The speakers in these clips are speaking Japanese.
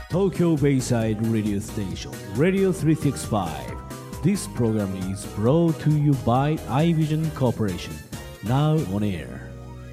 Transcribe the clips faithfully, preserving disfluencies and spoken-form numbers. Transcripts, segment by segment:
Tokyo Bayside Radio Station Radio three sixty-five. This program is brought to you by iVision Corporation. Now on air.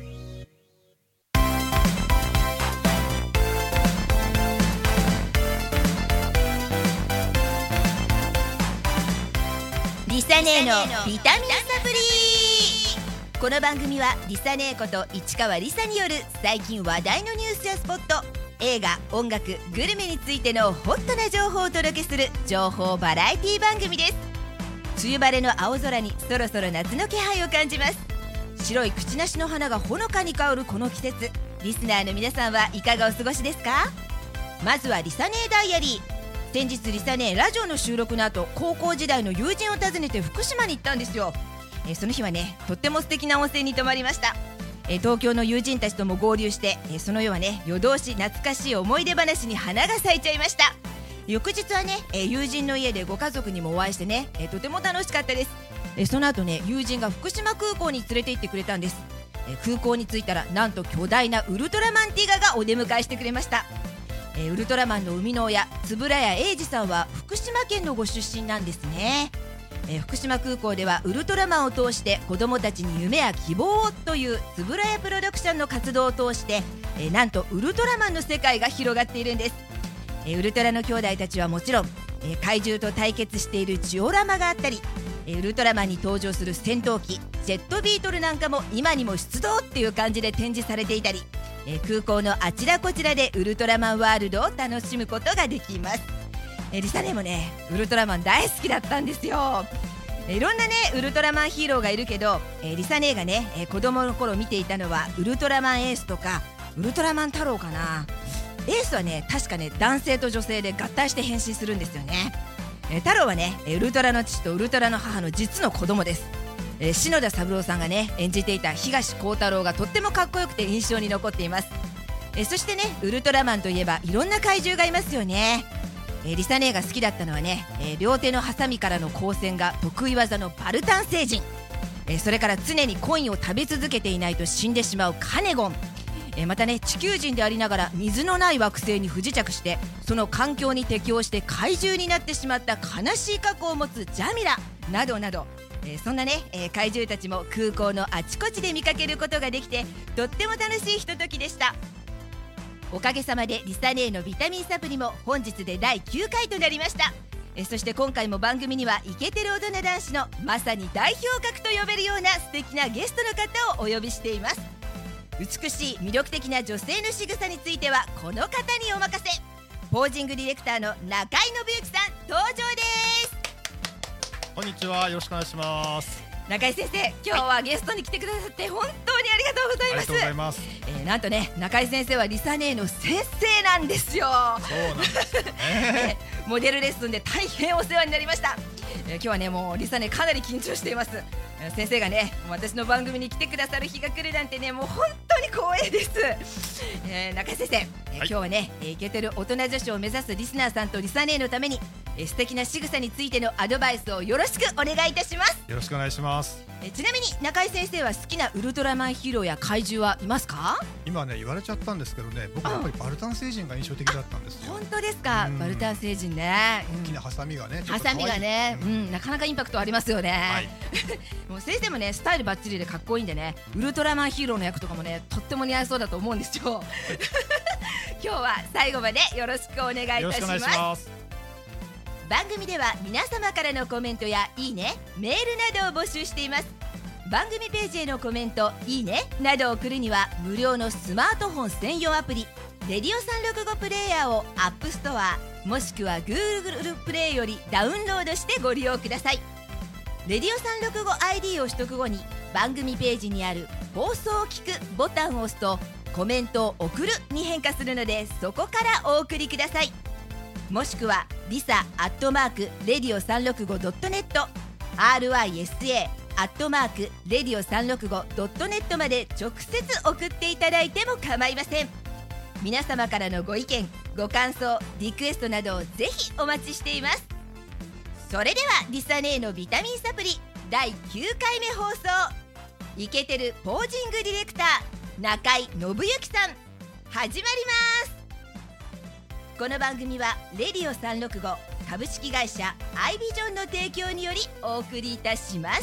リサネーのビタミンサプリ。この番組はリサネーこと市川リサによる最近話題のニュースやスポット、映画、音楽、グルメについてのホットな情報をお届けする情報バラエティ番組です。梅雨晴れの青空にそろそろ夏の気配を感じます。白い口なしの花がほのかに香るこの季節、リスナーの皆さんはいかがお過ごしですか？まずはリサネーダイアリー。先日リサネーラジオの収録の後、高校時代の友人を訪ねて福島に行ったんですよ。えー、その日はね、とっても素敵な温泉に泊まりました。えー、東京の友人たちとも合流して、えー、その夜はね、夜通し懐かしい思い出話に花が咲いちゃいました。翌日はね、えー、友人の家でご家族にもお会いしてね、えー、とても楽しかったです。えー、その後ね、友人が福島空港に連れて行ってくれたんです。えー、空港に着いたら、なんと巨大なウルトラマンティガがお出迎えしてくれました。えー、ウルトラマンの生みの親、円谷英二さんは福島県のご出身なんですね。えー、福島空港ではウルトラマンを通して子どもたちに夢や希望をという円谷プロダクションの活動を通して、えー、なんとウルトラマンの世界が広がっているんです。えー、ウルトラの兄弟たちはもちろん、えー、怪獣と対決しているジオラマがあったり、えー、ウルトラマンに登場する戦闘機ジェットビートルなんかも今にも出動っていう感じで展示されていたり、えー、空港のあちらこちらでウルトラマンワールドを楽しむことができます。えー、リサネもね、ウルトラマン大好きだったんですよ。えー、いろんなねウルトラマンヒーローがいるけど、えー、リサネがね、えー、子供の頃見ていたのはウルトラマンエースとかウルトラマン太郎かな。エースはね、確かね男性と女性で合体して変身するんですよね。えー、太郎はね、ウルトラの父とウルトラの母の実の子供です。えー、篠田三郎さんがね演じていた東光太郎がとってもかっこよくて印象に残っています。えー、そしてね、ウルトラマンといえばいろんな怪獣がいますよね。えー、リサネが好きだったのはね、えー、両手のハサミからの光線が得意技のバルタン星人、えー、それから常にコインを食べ続けていないと死んでしまうカネゴン、えー、またね地球人でありながら水のない惑星に不時着してその環境に適応して怪獣になってしまった悲しい過去を持つジャミラなどなど、えー、そんなね、えー、怪獣たちも空港のあちこちで見かけることができてとっても楽しいひとときでした。おかげさまでリサネーのビタミンサプリも本日でだいきゅうかいとなりました。えー、そして今回も番組にはイケてる大人男子のまさに代表格と呼べるような素敵なゲストの方をお呼びしています。美しい魅力的な女性の仕草についてはこの方にお任せ。ポージングディレクターの中井信之さん登場です。 こんにちは、よろしくお願いします。 中井先生、今日はゲストに来てくださって本当にありがとうございます。 ありがとうございます。 えー、なんとね、中井先生はリサネーの先生なんですよ。 そうなんですね。 モデルレッスンで大変お世話になりました。えー、今日はね、もうリサネーかなり緊張しています。えー、先生がね、私の番組に来てくださる日が来るなんてね、もう本当に光栄です。えー、中井先生、えーはい、今日はね、イケてる大人女子を目指すリスナーさんとリサネーのためにえ素敵な仕草についてのアドバイスをよろしくお願いいたします。 よろしくお願いします。 えちなみに中井先生は好きなウルトラマンヒーローや怪獣はいますか？ 今ね言われちゃったんですけどね、僕はやっぱりバルタン星人が印象的だったんですよ。 本当ですか？バルタン星人ね、 大きなハサミがね、 ハサミがね、うん、なかなかインパクトありますよね。はい、もう先生もねスタイルバッチリでかっこいいんでね、ウルトラマンヒーローの役とかもねとっても似合いそうだと思うんですよ。今日は最後までよろしくお願いいたします。よろしくお願いします。番組では皆様からのコメントやいいね、メールなどを募集しています。番組ページへのコメント、いいねなどを送るには無料のスマートフォン専用アプリレディオさんろくごプレイヤーをアップストアもしくは Google プレイよりダウンロードしてご利用ください。レディオさんろくご アイディー を取得後に番組ページにある放送を聞くボタンを押すとコメントを送るに変化するので、そこからお送りください。もしくはリサアットマークレディオさんろくごドットネット アールアイエスエー アットマークレディオさんろくごドットネットまで直接送っていただいても構いません。皆様からのご意見、ご感想、リクエストなどをぜひお待ちしています。それではリサネーのビタミンサプリだいきゅうかいめ放送、イケてるポージングディレクター中井信之さん、始まります。 この番組はレディオさんろくご株式会社アイビジョンの提供によりお送りいたします。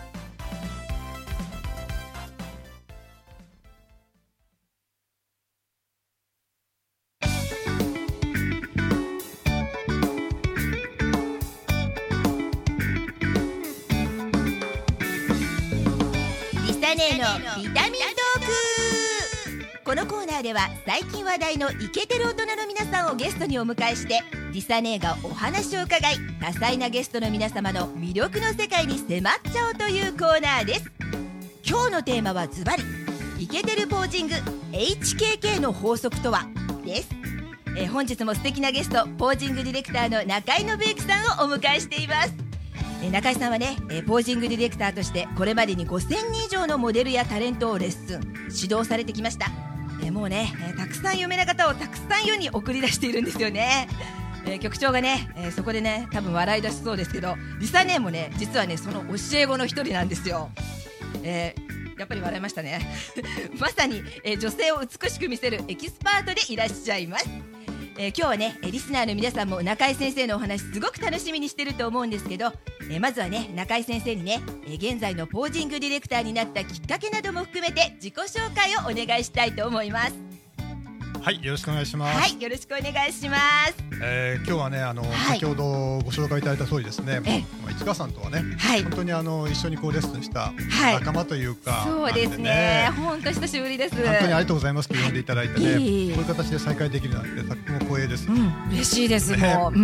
リサ姉のビタミントーク。このコーナーでは最近話題のイケてる大人の皆さんをゲストにお迎えしてリサ姉がお話を伺い、多彩なゲストの皆様の魅力の世界に迫っちゃおうというコーナーです。今日のテーマはズバリイケてるポージング エイチケーケー の法則とはです。えー、本日も素敵なゲストポージングディレクターの中井信之さんをお迎えしています。えー、中井さんはね、えー、ポージングディレクターとしてこれまでにごせんにん以上のモデルやタレントをレッスン指導されてきました。えー、もうね、えー、たくさん有名な方をたくさん世に送り出しているんですよね。えー、局長がね、えー、そこでね多分笑い出しそうですけど、リサ姉もね実はねその教え子の一人なんですよ。えー、やっぱり笑いましたねまさに、えー、女性を美しく見せるエキスパートでいらっしゃいます。えー、今日はねリスナーの皆さんも中井先生のお話すごく楽しみにしてると思うんですけど、えー、まずはね中井先生にね、えー、現在のポージングディレクターになったきっかけなども含めて自己紹介をお願いしたいと思います。 はい、よろしくお願いします。 はい、よろしくお願いします。 えー、今日はねあの、はい、先ほどご紹介いただいた通りですね、市川さんとはね、はい、本当にあの一緒にこうレッスンした仲間というか、 はい、そうですね、本当久しぶりです。 本当にありがとうございますと呼んでいただいてね、はい、こういう形で再会できるなんてとても光栄です、うん、 嬉しいです、 ね、 もう、うん、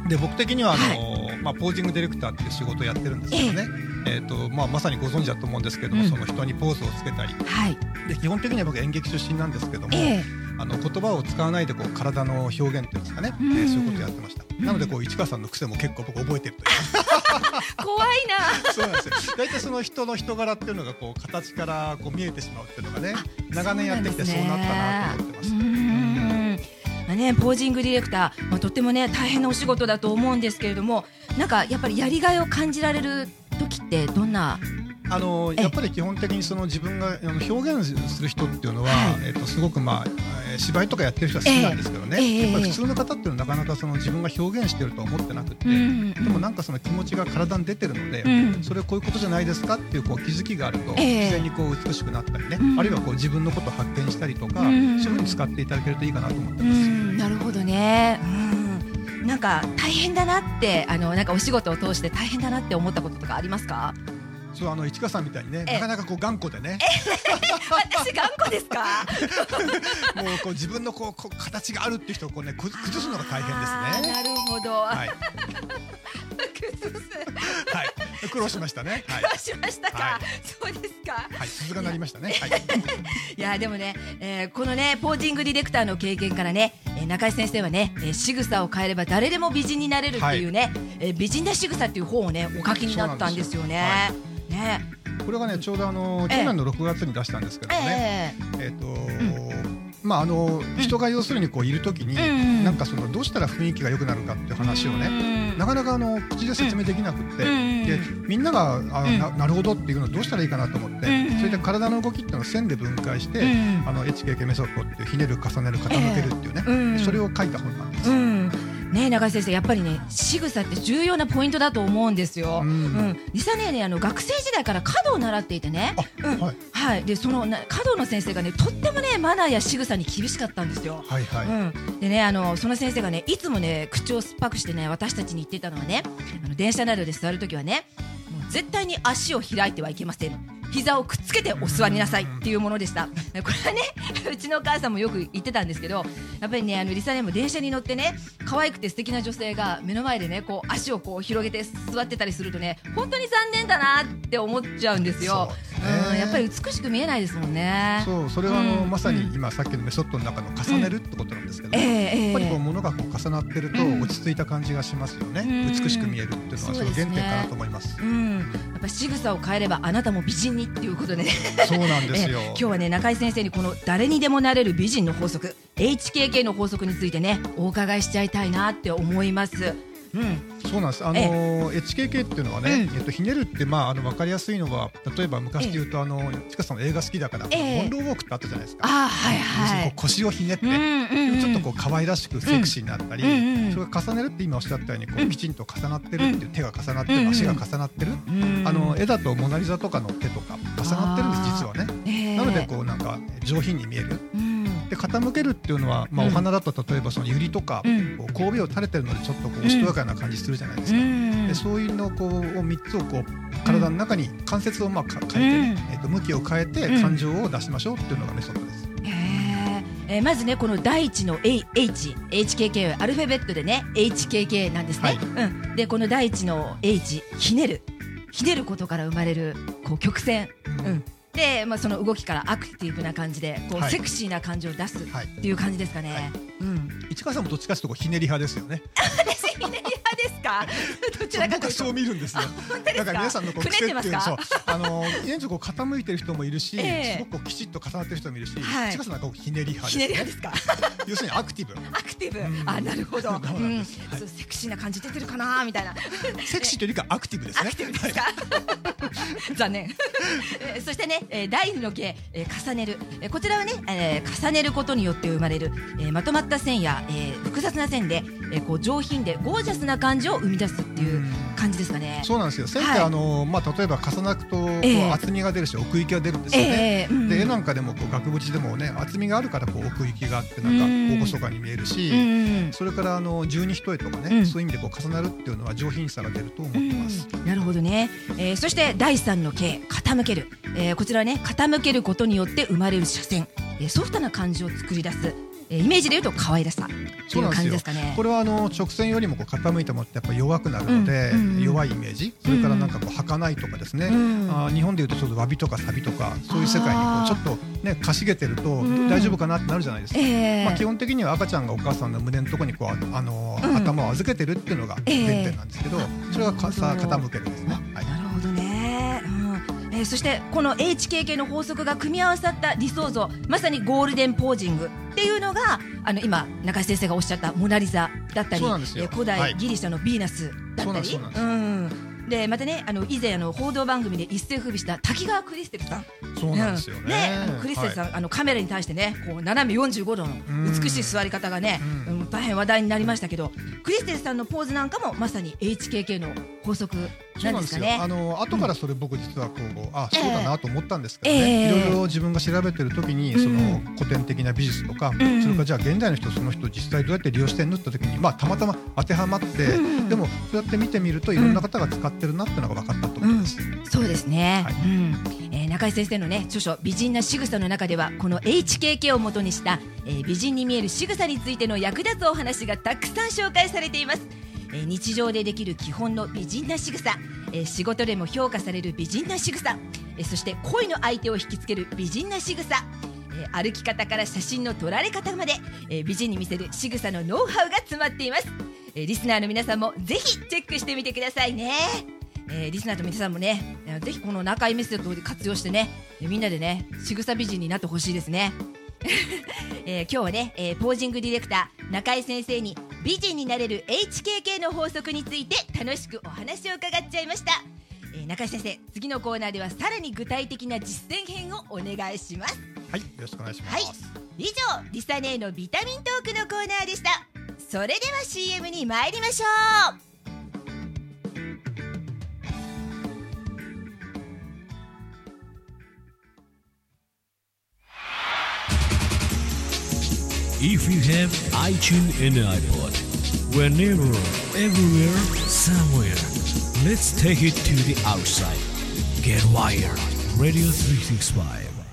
で僕的にはあの、はい、まあ、ポージングディレクターっていう仕事をやってるんですけどね、えーえーとまあ、まさにご存知だと思うんですけども、うん、その人にポーズをつけたり、はい、で基本的には僕演劇出身なんですけども、えーあの言葉を使わないでこう体の表現っていうんですかね、えー、そういうことをやってました。なのでこう市川さんの癖も結構僕覚えてるという怖いなそうなんですよ。大体その人の人柄っていうのがこう形からこう見えてしまうっていうのがね長年やってきてそうなったなと思ってます。うんうんまあね、ポージングディレクター、まあ、とってもね大変なお仕事だと思うんですけれども、なんかやっぱりやりがいを感じられる時ってどんなあのやっぱり基本的にその自分が表現する人っていうのは、はい、えっとすごくまあ芝居とかやってる人は好きなんですけどね、えーえー、やっぱり普通の方っていうのはなかなかその自分が表現してるとは思ってなくて、うん、でもなんかその気持ちが体に出てるので、うん、それこういうことじゃないですかっていうこう気づきがあると、えー、自然にこう美しくなったりね、うん、あるいはこう自分のことを発見したりとか、うん、そういうふうに使っていただけるといいかなと思ってます。うん、 なるほどね、うん、なんか大変だなってあのなんかお仕事を通して大変だなって思ったこととかありますか？ そうあの市川さんみたいにねなかなかこう頑固でね私頑固ですかもうこう自分のこうこう形があるっていう人をこうね崩すのが大変ですね。 なるほど、はい崩すはい、苦労しましたね。 苦労しましたか、はい、そうですか。 はい、鈴が鳴りましたね。はい、 いやでもね、えー、このねポージングディレクターの経験からね、えー、中井先生はね、えー、仕草を変えれば誰でも美人になれるっていうね、はい、えー、美人な仕草っていう本をねお書きになったんですよね。ね、 これがねちょうどあの去年のろくがつに出したんですけどね、えー、えーと、うんまあ、あの人が要するにこういるときに、うん、なんかそのどうしたら雰囲気が良くなるかっていう話をね、うん、なかなかあの口で説明できなくって、うん、でみんながあ、うん、な, なるほどっていうのをどうしたらいいかなと思って、うん、それで体の動きっていうのを線で分解して、うん、あの エイチケーケー メソッドっていうひねる重ねる傾けるっていうね、えーうん、それを書いた本なんです。うんね、中井先生やっぱりね仕草って重要なポイントだと思うんですよ。うんうん、リサね、あの学生時代から華道を習っていてね、うんはいはい、でその華道の先生がねとってもねマナーや仕草に厳しかったんですよ。はいはいうん、でねあのその先生がねいつもね口を酸っぱくしてね私たちに言ってたのはね、あの電車などで座るときはねもう絶対に足を開いてはいけません。膝をくっつけてお座りなさいっていうものでした。これはねうちのお母さんもよく言ってたんですけど、やっぱりねあのリサねも電車に乗ってね可愛くて素敵な女性が目の前でねこう足をこう広げて座ってたりするとね本当に残念だなって思っちゃうんですよ。うん、やっぱり美しく見えないですもんね。 そうそれはあの、うん、まさに今さっきのメソッドの中の重ねるってことなんですけど、うんえー、やっぱりこう物がこう重なってると落ち着いた感じがしますよね。うん、美しく見えるっていうのはその原点かなと思います。 うん、やっぱ仕草を変えればあなたも美人にっていうことでねそうなんですよ。 今日はね中井先生にこの誰にでもなれる美人の法則 エイチケーケー の法則についてねお伺いしちゃいたいなって思います。 うん、そうなんです。あのー、エイチケーケー っていうのはね、うん、えっと、ひねるって、まあ、あの分かりやすいのは例えば昔で言うと、あのちかさんの映画好きだから、ええ、モンローウォークってあったじゃないですか。 あ、はいはい、 こう腰をひねって、うんうんうん、ちょっとこう可愛らしくセクシーになったり、うんうん、それが重ねるって今おっしゃったようにこうきちんと重なってるっていう、手が重なってる、足が重なってる、うんうん、あの絵だとモナリザとかの手とか重なってるんです実はね、えー、なのでこうなんか上品に見える、うん、で傾けるっていうのは、まあ、お花だと例えばそのユリとか、うん、こう神戸を垂れてるのでちょっとこうおしとやかな感じするじゃないですか、うん、でそういうのをこうみっつをこう体の中に関節をまあ変えて、ね、うん、えー、と向きを変えて感情を出しましょうっていうのがメソッドです。 えー、まずねこの第一の H、エイチケーケー はアルファベットでね エイチケーケー なんですね、はい、うん、でこの第一の H、ひねるひねることから生まれるこう曲線、うん、うん、で、まあ、その動きからアクティブな感じでこう、はい、セクシーな感じを出すっていう感じですかね、はいはい、うん、 市川さんもどっちかというとひねり派ですよね。 私ひねり派ですか。どちらかというと僕はそう見るんですよ。なんか皆さんのこう癖っていうの、そう、あの現状こう傾いてる人もいるし、えー、すごくこうきちっと重なってる人もいるし、はい、市川さんなんかこうひねり派ですね。 ひねり派ですか。 要するにアクティブ。 アクティブ。うん、あ、なるほど。うん、はい、そうセクシーな感じ出てるかなみたいな。 セクシーというよりかアクティブですね。 アクティブですか。はい、残念。そしてね、えー、第二の形、えー、重ねる、えー、こちらはね、えー、重ねることによって生まれる、えー、まとまった線や、えー、複雑な線で、えー、こう上品でゴージャスな感じを生み出すっていう感じですかね。 そうなんですよ。線って、はい、あのまあ、例えば重なると、えー、厚みが出るし奥行きが出るんですよね、えーうん、で絵なんかでもこう額縁でもね厚みがあるからこう奥行きがあってなんか厳かに見えるし、うん、それからあの十二一重とかね、うん、そういう意味でこう重なるっていうのは上品さが出ると思ってます、 うん、なるほどね、えー、そして第三の形、傾ける、えー、こちらはね傾けることによって生まれる斜線、えー、ソフトな感じを作り出す、イメージでいうと可愛らしさという感じですかね。 これはあの直線よりもこう傾いたものってやっぱ弱くなるので、うんうん、弱いイメージ、それからなんかこう儚いとかですね、うん、あ日本でいうとちょっと詫びとかサビとかそういう世界にこうちょっとねかしげてると大丈夫かなってなるじゃないですか、うんえーまあ、基本的には赤ちゃんがお母さんの胸のところにこうあの、うん、頭を預けてるっていうのが原点なんですけど、えー、それがかさ傾けるんですね、はい、 なるほどね、うん、えー、そしてこの エイチケーケー の法則が組み合わさった理想像、まさにゴールデンポージングっていうのがあの今中井先生がおっしゃったモナリザだったり、えー、古代ギリシャのヴィーナスだったり、はい、うん、でまたねあの以前あの報道番組で一世風靡した滝川クリステルさん、 そうなんですよね、うん、ねあのクリステルさん、はい、あのカメラに対してねこう斜めよんじゅうごどの美しい座り方がね、うん、大変話題になりましたけど、クリステルさんのポーズなんかもまさに エイチケーケー の法則なんですかね。 あの後からそれ僕実はこう、あそうだなと思ったんですけどね、えー、いろいろ自分が調べてる時にその古典的な美術とか、うん、それからじゃあ現代の人その人実際どうやって利用してんのって時に、まあ、たまたま当てはまって、うん、でもそうやって見てみるといろんな方が使ってるなってのが分かったと思います、うん、 そうですね、はい、うん、えー、中井先生のね著書美人な仕草の中ではこの エイチケーケー を元にした、えー、美人に見える仕草についての役立つお話がたくさん紹介されています。えー、日常でできる基本の美人な仕草、えー、仕事でも評価される美人な仕草、えー、そして恋の相手を引きつける美人な仕草、えー、歩き方から写真の撮られ方まで、えー、美人に見せる仕草のノウハウが詰まっています。えー、リスナーの皆さんもぜひチェックしてみてくださいね。えー、リスナーの皆さんもねぜひこの中井メソッドを活用してね、えー、みんなでね仕草美人になってほしいですね。えー、今日はね、えー、ポージングディレクター中井先生に美人になれる エイチケーケー の法則について楽しくお話を伺っちゃいました。えー、中井先生、次のコーナーではさらに具体的な実践編をお願いします。 はい、よろしくお願いします、 はい、以上リサネーのビタミントークのコーナーでした。それでは シーエム に参りましょう。 If you have iTunes and iPod, whenever, everywhere, somewhere, let's take it to the outside. Get wired. Radio スリーシックスファイブ。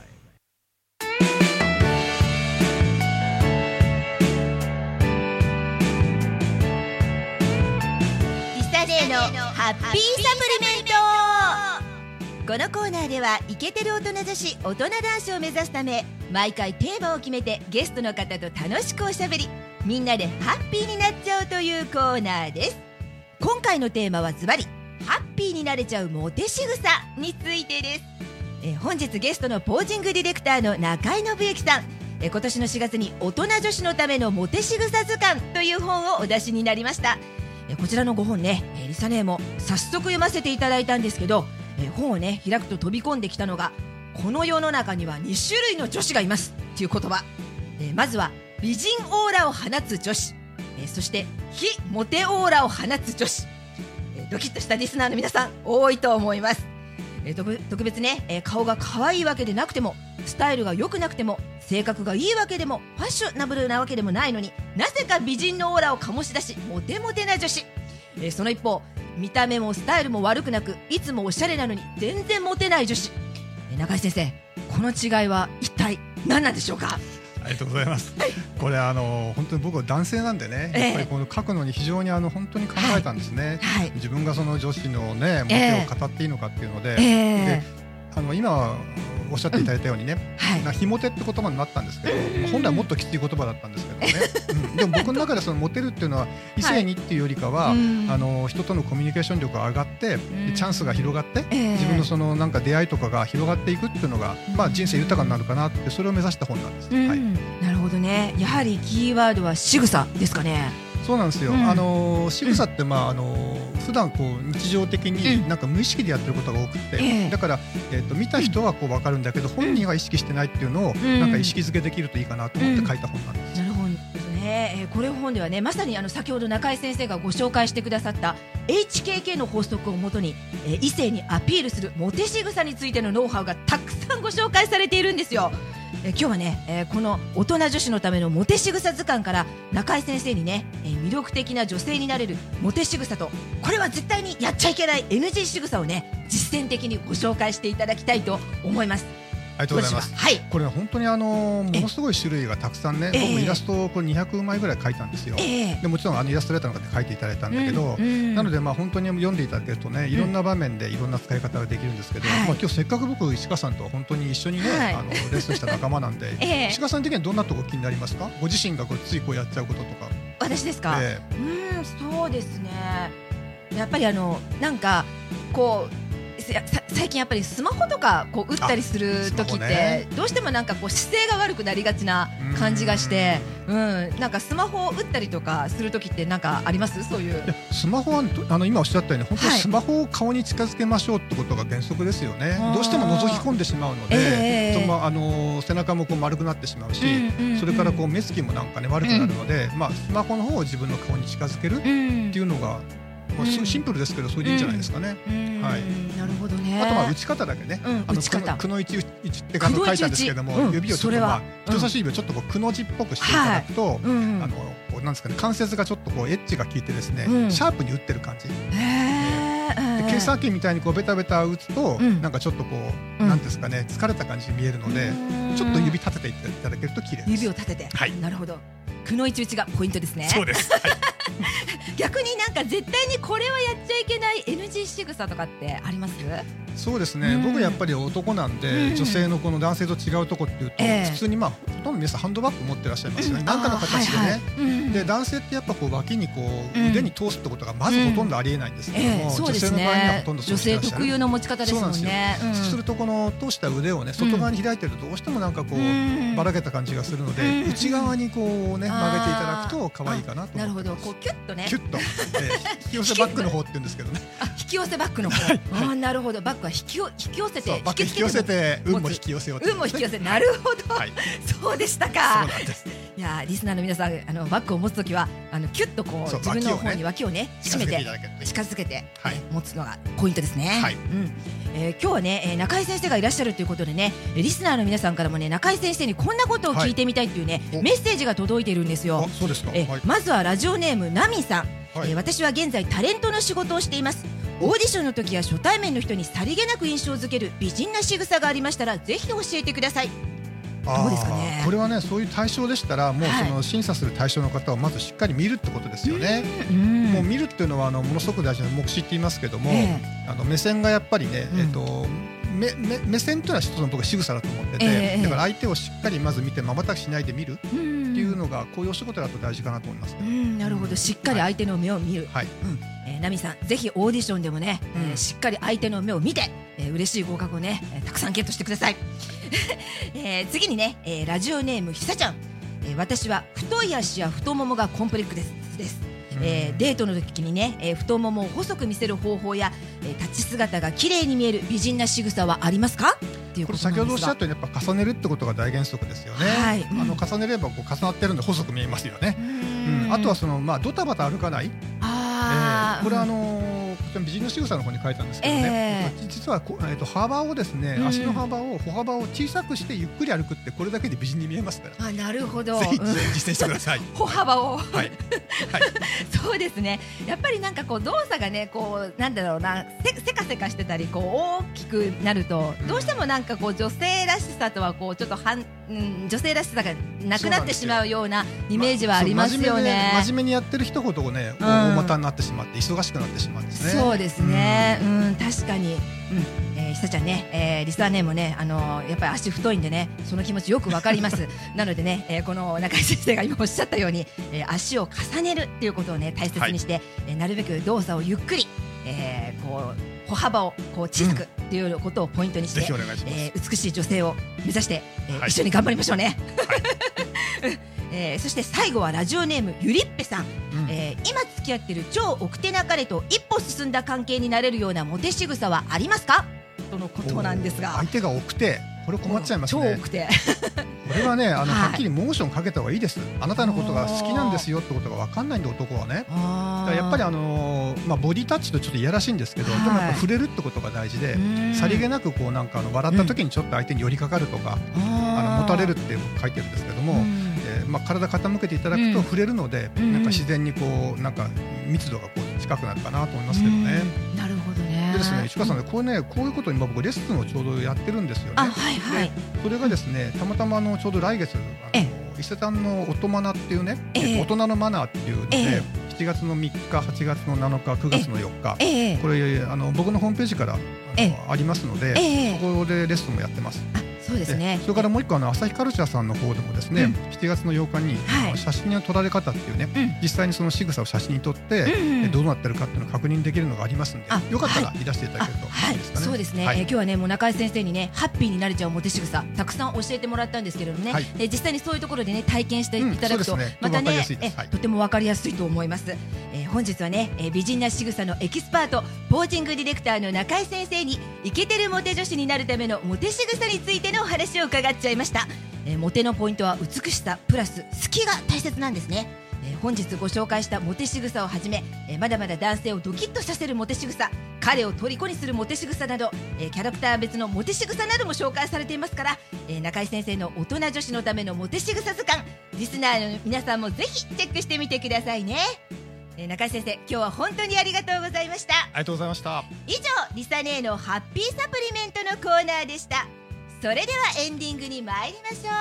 リサネーのハッピーサプリメント。このコーナーではイケてる大人女子大人男子を目指すため毎回テーマを決めてゲストの方と楽しくおしゃべり、みんなでハッピーになっちゃうというコーナーです。今回のテーマはズバリハッピーになれちゃうモテ仕草についてです。え本日ゲストのポージングディレクターの中井信之さん、え今年のしがつに大人女子のためのモテ仕草図鑑という本をお出しになりました。 えこちらのご本ね、えリサネも早速読ませていただいたんですけど、え本をね開くと飛び込んできたのが、この世の中にはに種類の女子がいますっていう言葉。えまずは美人オーラを放つ女子、えそして非モテオーラを放つ女子。えドキッとしたリスナーの皆さん多いと思います。え特, 特別ね、え顔が可愛いわけでなくても、スタイルが良くなくても、性格がいいわけでも、ファッショナブルなわけでもないのに、なぜか美人のオーラを醸し出しモテモテな女子。えその一方、見た目もスタイルも悪くなく、いつもおしゃれなのに全然モテない女子。え中井先生、この違いは一体何なんでしょうか？ ありがとうございます。はい、これあの本当に僕は男性なんでね、えー、やっぱりこの書くのに非常にあの本当に考えたんですね。はいはい、自分がその女子のねモテを語っていいのかっていうので、えー、であの今おっしゃっていただいたようにね、うんはい、ひもてって言葉になったんですけど、うん、本来はもっときつい言葉だったんですけどね、うん、でも僕の中でそのモテるっていうのは異性にっていうよりかは、はい、あの人とのコミュニケーション力が上がって、うん、チャンスが広がって、えー、自分のそのなんか出会いとかが広がっていくっていうのが、まあ、人生豊かになるかなって、それを目指した本なんです、 うんはい、 なるほどね。やはりキーワードは仕草ですかね。 そうなんですよ、うん、あの仕草ってまああの普段こう日常的になんか無意識でやってることが多くて、うん、だから、えー、と見た人はこう分かるんだけど、うん、本人は意識してないっていうのをなんか意識づけできるといいかなと思って書いた本なんです、 うん、なるほどですね。えー、これ本ではね、まさにあの先ほど中井先生がご紹介してくださった エイチケーケー の法則をもとに、えー、異性にアピールするモテ仕草についてのノウハウがたくさんご紹介されているんですよ。えー、今日はね、えー、この大人女子のためのモテ仕草図鑑から中井先生にね、えー、魅力的な女性になれるモテ仕草と、これは絶対にやっちゃいけない エヌジー 仕草をね実践的にご紹介していただきたいと思います。 ありがとうございます。はい、これは本当にあのものすごい種類がたくさんね、僕もイラストをこれにひゃくまいぐらい描いたんですよ。えー、でもちろんあのイラストレーターの方で描いていただいたんだけど、うんうん、なのでまあ本当に読んでいただけるとね、いろんな場面でいろんな使い方ができるんですけど、はい、まあ今日せっかく僕石川さんと本当に一緒にね、はい、あのレッスンした仲間なんで、えー、石川さん的にはどんなとこ気になりますか？ご自身がこうついこうやっちゃうこととか。 私ですか？えー、うんそうですね。やっぱりあのなんかこう最近やっぱりスマホとかこう打ったりする時ってどうしてもなんかこう姿勢が悪くなりがちな感じがして、うん、なんかスマホを打ったりとかする時ってなんかあります？そういう。いやスマホはあの今おっしゃったように本当にスマホを顔に近づけましょうってことが原則ですよね。どうしても覗き込んでしまうので、えー、そのあの背中もこう丸くなってしまうし、うんうんうん、それからこう目つきもなんかね悪くなるので、うんまあ、スマホの方を自分の顔に近づけるっていうのが、まあ、シンプルですけどそれでいいんじゃないですかね。うんはい、 なるほどね。 あとは打ち方だけね、うん、あのくのいちって書いたんですけども、うん、指をちょっと、まあ、人差し指をちょっとこうくの字っぽくしていただくと、はいうん、あのこうなんですかね、関節がちょっとこうエッジが効いてですね、うん、シャープに打ってる感じ。計算機みたいにこうベタベタ打つと、うん、なんかちょっとこう、うん、なんですかね、疲れた感じに見えるので、ちょっと指立てていただけると綺麗です。 指を立てて、はい、なるほど。くのいち打ちがポイントですね。 そうです。はい、 逆になんか絶対にこれはやっちゃいけない エヌジー 仕草とかってあります？ そうですね、うん、僕やっぱり男なんで、うん、女性のこの男性と違うとこっていうと、えー、普通にまあほとんど皆さんハンドバッグ持ってらっしゃいますよね、うん、なんかの形でね、はいはいうん、で男性ってやっぱこう脇にこう、うん、腕に通すってことがまずほとんどありえないんですけども、うんえーそうですね、女性の場合にはほとんどそうしてらっしゃる。 女性特有の持ち方ですもんね。 そうなんですよ、うん、そうするとこの通した腕をね外側に開いてるとどうしてもなんかこう、うん、ばらけた感じがするので、うん、内側にこうね曲げていただくと可愛いかなと思ってます。なるほど、 こうキュッとねキュッと、えー、引き寄せバッグの方って言うんですけどね。 あ、引き寄せバッグの方、はいはい、あ、なるほど、バッグは引き, 引き寄せてバッグ引き寄せて運も引き寄せよう、 運も引き寄せ、なるほど、はい、そうでしたか。 そうなんです。 いやリスナーの皆さん、あのバッグを持つときはあのキュッとこう自分の方に脇をね締めて近づけて、はい、持つのがポイントですね。はい、うんえー、今日はね、えー、中井先生がいらっしゃるということでね、リスナーの皆さんからもね中井先生にこんなことを聞いてみたいっていうね、はい、メッセージが届いているんですよ。 そうですか、 えーはい、まずはラジオネームナミさん、はいえー、私は現在タレントの仕事をしています。オーディションの時や初対面の人にさりげなく印象づける美人な仕草がありましたらぜひ教えてください。どうですかね。 これはね、そういう対象でしたらもうその審査する対象の方をまずしっかり見るってことですよね。うん、もう見るっていうのはあのものすごく大事な目視って言いますけども、えー、あの目線がやっぱりね、うんえーと目, 目, 目線というのは一つの僕は仕草だと思ってて、えー、だから相手をしっかりまず見て瞬きしないで見るっていうのがこういうお仕事だと大事かなと思います、ね。うん、 なるほど、しっかり相手の目を見る。はい、うんえー、ナミさんぜひオーディションでもね、うんえー、しっかり相手の目を見て、えー、嬉しい合格をね、えー、たくさんゲットしてください。えー、次にね、えー、ラジオネームひさちゃん、えー、私は太い足や太ももがコンプレックスです。 えー、デートの時にね、えー、太ももを細く見せる方法や、えー、立ち姿が綺麗に見える美人な仕草はありますかっていうことなんですが、 これ先ほどおっしゃったようにやっぱ重ねるってことが大原則ですよね、はい、うん、あの重ねればこう重なってるんで細く見えますよね。うん、うん、あとはその、まあ、ドタバタ歩かない、あ、えー、これはあのー美人の仕草の方に書いたんですけどね、えー、実はこ、えー、と幅をですね、うん、足の幅を歩幅を小さくしてゆっくり歩くってこれだけで美人に見えますから、 あ、なるほど、 ぜひ実践してください。 歩幅を、はいはい、そうですね、やっぱりなんかこう動作がね、こうなんだろうな、せ, せかせかしてたりこう大きくなると、どうしてもなんかこう女性らしさとはこうちょっとはん、うん、女性らしさがなくなってしまうようなイメージはありますよね。 ま、真面目にやってる人ほどね、うん、大股になってしまって忙しくなってしまうんですね。 そうですね、うんうん、確かに、うん、えー、ひさちゃんね、えー、リスナーネームもね、あのー、やっぱり足太いんでね、その気持ちよくわかりますなのでね、えー、この中井先生が今おっしゃったように、えー、足を重ねるっていうことをね大切にして、はい、えー、なるべく動作をゆっくり、えー、こう歩幅をこう小さくっていうことをポイントにして、うん、えー、美しい女性を目指して、えーはい、一緒に頑張りましょうね、はい、えー、そして最後はラジオネームゆりっぺさん、うん、えー、今付き合ってる超奥手な彼と一歩進んだ関係になれるようなモテ仕草はありますかとのことなんですが、 相手が奥手、これ困っちゃいますね。 超奥手これはね、あの、はい、はっきりモーションかけた方がいいです。あなたのことが好きなんですよってことが分かんないんで、男はね。だからやっぱりあのーまあ、ボディタッチとちょっといやらしいんですけど、はい、でもやっぱ触れるってことが大事で、さりげなくこうなんかあの笑った時にちょっと相手に寄りかかるとか、うん、あの持たれるって書いてるんですけども、うん、えーまあ、体傾けていただくと触れるので、うん、なんか自然にこうなんか密度がこう近くなるかなと思いますけどね。 うん、なるほどね。 でですね、石川さんね、こうね、こういうことに今僕レッスンをちょうどやってるんですよね。 あ、はいはい、 でそれがですね、たまたまあのちょうど来月、あの伊勢丹の音マナっていうね、大人のマナーっていうので、しちがつのみっか、はちがつのなのか、くがつのよっか、これあの僕のホームページからあのありますので、そこでレッスンもやってます。 そうですね。 それからもう一個、あの朝日カルチャーさんの方でもですね、うん、しちがつのようかに、はい、写真の撮られ方っていうね、うん、実際にその仕草を写真に撮って、うんうん、どうなってるかっていうのを確認できるのがありますので、よかったらいらしていただけるといいですかね。 そうですね、はい、えー、今日はね、もう中井先生にね、ハッピーになれちゃうモテ仕草たくさん教えてもらったんですけれどもね、はい、えー、実際にそういうところでね体験していただくと、うん、ね、またね、えー、とても分かりやすいと思います。えー、本日はね、えー、美人な仕草のエキスパート、ポージングディレクターの中井先生にイケてるモテ女子になるためのモテ仕草についてのお話を伺ってちゃいました。えー、モテのポイントは美しさプラス好きが大切なんですね。えー、本日ご紹介したモテ仕草をはじめ、えー、まだまだ男性をドキッとさせるモテ仕草、彼を虜にするモテ仕草など、えー、キャラクター別のモテ仕草なども紹介されていますから、えー、中井先生の大人女子のためのモテ仕草図鑑、リスナーの皆さんもぜひチェックしてみてくださいね。えー、中井先生、今日は本当にありがとうございました。 ありがとうございました。 以上、リサネーのハッピーサプリメントのコーナーでした。それではエンディングに参りましょ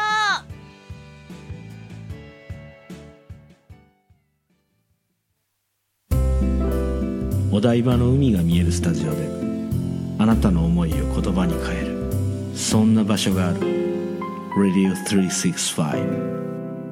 う。お台場の海が見えるスタジオであなたの思いを言葉に変える、そんな場所がある。 ラディオさんびゃくろくじゅうご。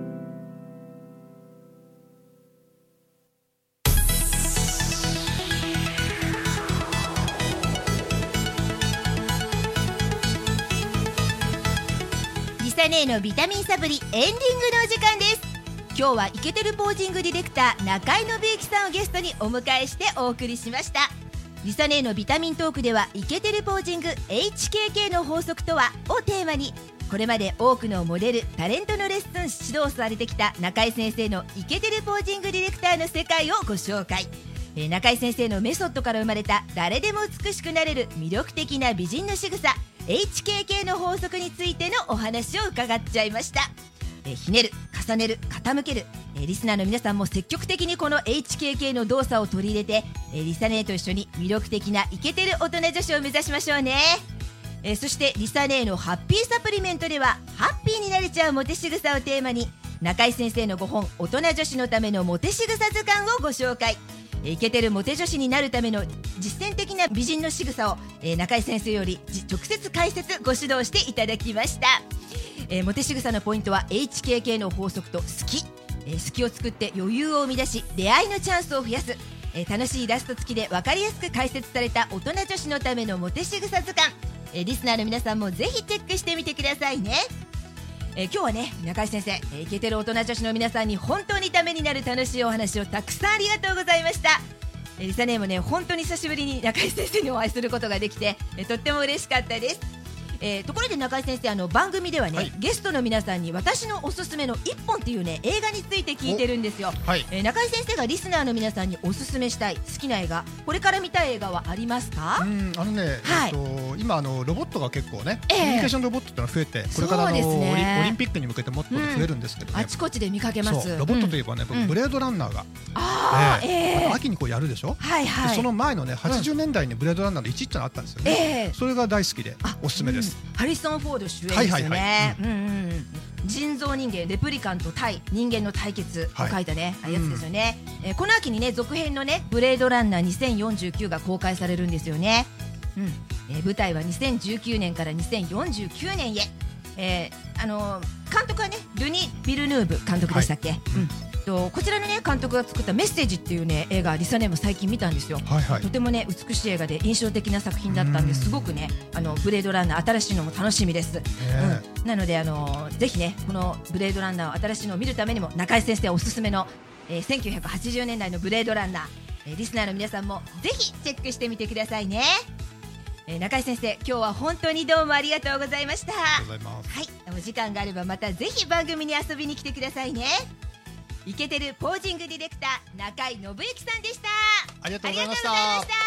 リサネーのビタミンサプリエンディングのお時間です。今日はイケてるポージングディレクター中井信之さんをゲストにお迎えしてお送りしました。リサネーのビタミントークではイケてるポージング エイチケーケー の法則とはをテーマに、これまで多くのモデルタレントのレッスン指導されてきた中井先生のイケてるポージングディレクターの世界をご紹介。えー、中井先生のメソッドから生まれた誰でも美しくなれる魅力的な美人の仕草 エイチケーケー の法則についてのお話を伺っちゃいました。えー、ひねる、重ねる、傾ける、えー、リスナーの皆さんも積極的にこの エイチケーケー の動作を取り入れて、えー、リサネーと一緒に魅力的なイケてる大人女子を目指しましょうね。えー、そしてリサネーのハッピーサプリメントではハッピーになれちゃうモテ仕草をテーマに、中井先生のご本大人女子のためのモテ仕草図鑑をご紹介。イケてるモテ女子になるための実践的な美人の仕草を、えー、中井先生より直接解説ご指導していただきました。えー、モテ仕草のポイントは エイチケーケー の法則と好き、えー、好きを作って余裕を生み出し出会いのチャンスを増やす、えー、楽しいイラスト付きで分かりやすく解説された大人女子のためのモテ仕草図鑑、えー、リスナーの皆さんもぜひチェックしてみてくださいね。 えー、今日はね中井先生、えー、イケてる大人女子の皆さんに本当にためになる楽しいお話をたくさんありがとうございました。えー、リサネーもね本当に久しぶりに中井先生にお会いすることができて、えー、とっても嬉しかったです。えー、ところで中井先生、あの番組ではね、はい、ゲストの皆さんに私のおすすめの一本っていうね映画について聞いてるんですよ。はい、えー、中井先生がリスナーの皆さんにおすすめしたい好きな映画、これから見たい映画はありますか？ うん、あのね、はい、えー、と今あのロボットが結構ね、えー、コミュニケーションロボットってのが増えて、これからあの、ね、オ, リオリンピックに向けてもっともっと増えるんですけどね、うん、 あちこちで見かけます。 ロボットといえばね、うん、ブレードランナーが、 あ、 えーえー、秋にこうやるでしょ、はいはい、その前のねはちじゅうねんだいにブレードランナーのいちってのあったんですよね、えー、それが大好きでおすすめです。 うん、ハリソン・フォード主演ですよね。人造人間レプリカンと対人間の対決を書いたね、はい、やつですよね。うん、えー、この秋にね続編のねブレードランナーにせんよんじゅうきゅうが公開されるんですよね。うん、えー、舞台はにせんじゅうきゅうねんからにせんよんじゅうきゅうねんへ、えーあのー、監督はねルニ・ビルヌーブ監督でしたっけ。はい、うん、とこちらのね監督が作ったメッセージっていうね映画、リサネーも最近見たんですよ。はいはい、とてもね美しい映画で印象的な作品だったんで、すごくねあのブレードランナー新しいのも楽しみです。うん、なのであのぜひねこのブレードランナー新しいのを見るためにも中井先生おすすめの、えー、せんきゅうひゃくはちじゅうねんだいのブレードランナー、えー、リスナーの皆さんもぜひチェックしてみてくださいね。えー、中井先生、今日は本当にどうもありがとうございました。 ありがとうございます。 はい、お時間があればまたぜひ番組に遊びに来てくださいね。イケてるポージングディレクター中井信之さんでした。 ありがとうございました。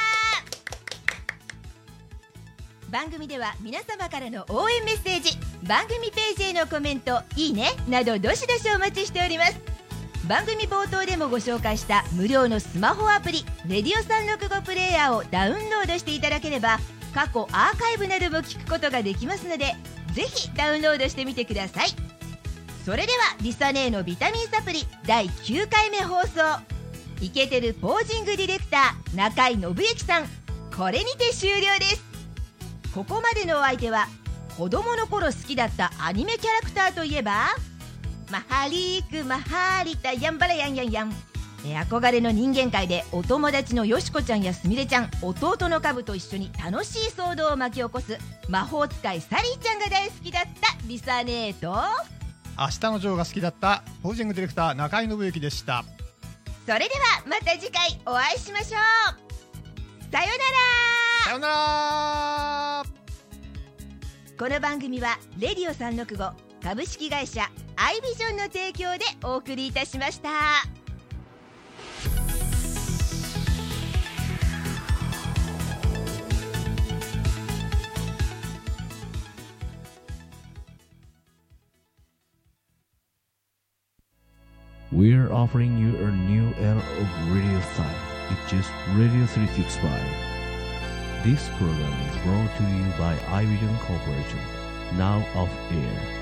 番組では皆様からの応援メッセージ、番組ページへのコメント、いいねなどどしどしお待ちしております。番組冒頭でもご紹介した無料のスマホアプリレディオさんろくごプレイヤーをダウンロードしていただければ過去アーカイブなども聞くことができますので、ぜひダウンロードしてみてください。それではリサネーのビタミンサプリだいきゅうかいめ放送、イケてるポージングディレクター中井信之さん、これにて終了です。ここまでのお相手は子供の頃好きだったアニメキャラクターといえばマハリークマハリタヤンバラヤンヤンヤン、えー、憧れの人間界でお友達のよしこちゃんやすみれちゃん、弟のカブと一緒に楽しい騒動を巻き起こす魔法使いサリーちゃんが大好きだったリサネーと明日のジョーが好きだったポージングディレクター中井信之でした。 それではまた次回お会いしましょう。さよなら。 さよなら。 この番組はレディオさんろくご株式会社アイビジョンの提供でお送りいたしました。 We're offering you a new era of radio style. It's just Radio three sixty-five. This program is brought to you by iVision Corporation. Now off air.